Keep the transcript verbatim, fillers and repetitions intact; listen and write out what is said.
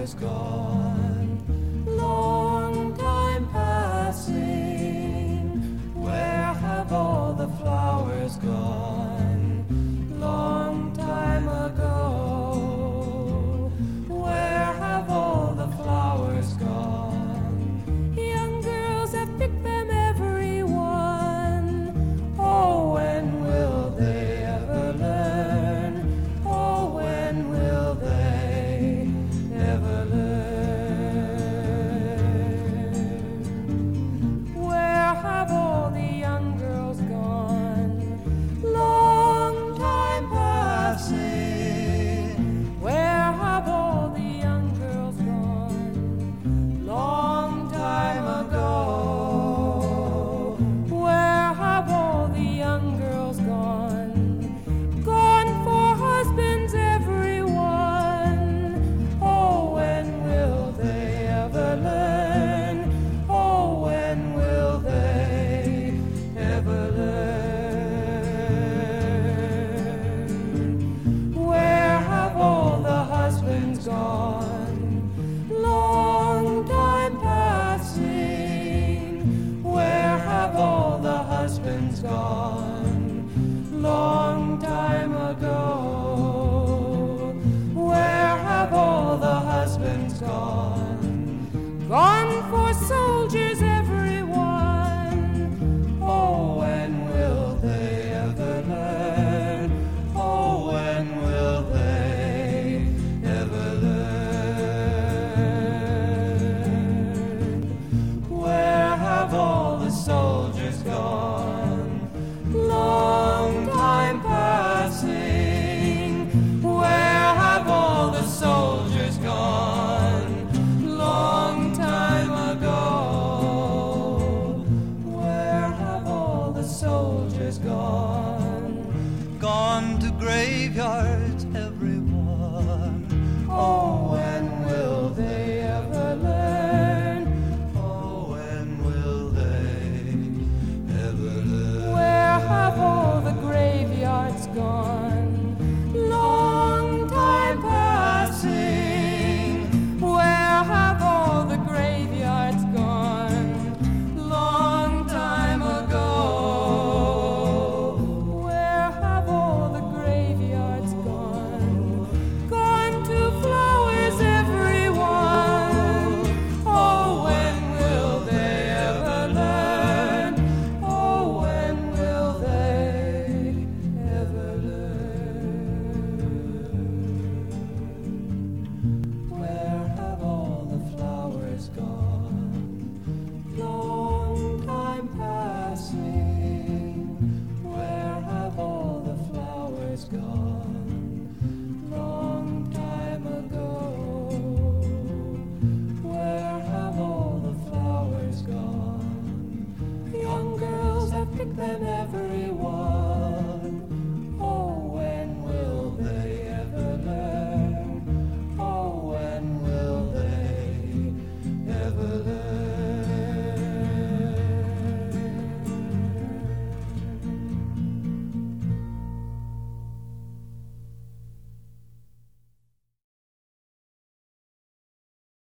flowers gone, long time passing. Where have all the flowers gone, long time ago? Where have all the flowers gone? Young girls have picked them every one. Oh, when will they ever learn? Oh, when will they ever learn? Where have all the young girls gone, long time passing? Where have all the young girls gone, long time ago? Where have all the young girls gone? Gone for husbands, everyone. Oh, when will they ever learn? Oh, when will they ever learn? Where have all the husbands gone, long time passing? Where have all the husbands gone?